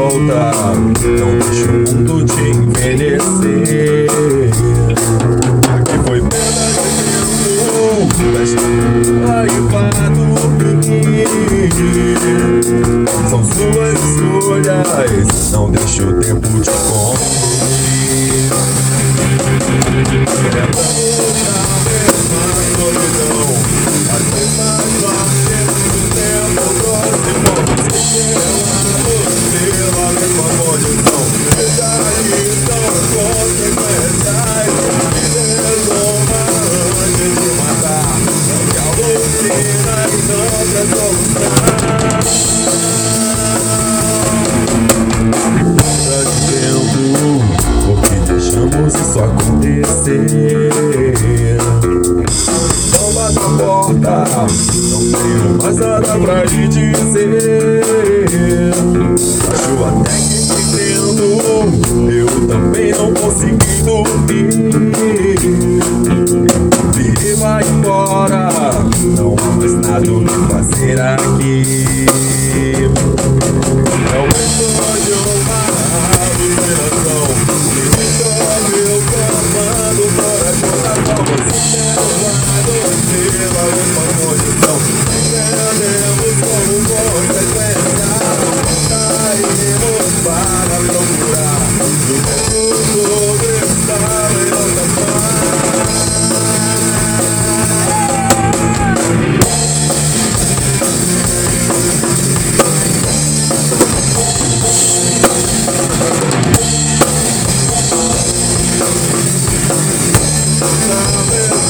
volta, não deixa o mundo te envelhecer. Aqui foi perda de tempo, da e pra dormir. São suas escolhas, não deixa o tempo te consumir. É pra voltar mesma solidão, as mesmas partes do tempo próximo. Pela mesma condição, veja que são consequências. Me resolva antes de matar, não que alucina e não quer solução. Porque deixamos isso acontecer. Não bata a porta, não tenho mais nada pra lhe dizer. Acho até que te entendo, eu também não consegui dormir. E vai embora, não há mais nada o que fazer aqui. Não estou de uma alucinação, me deixou meu comando fora de outra forma. Se pela mesma condição, entendemos como consequência. Saímos para procurar o tempo todo está em nossa paz. Sabe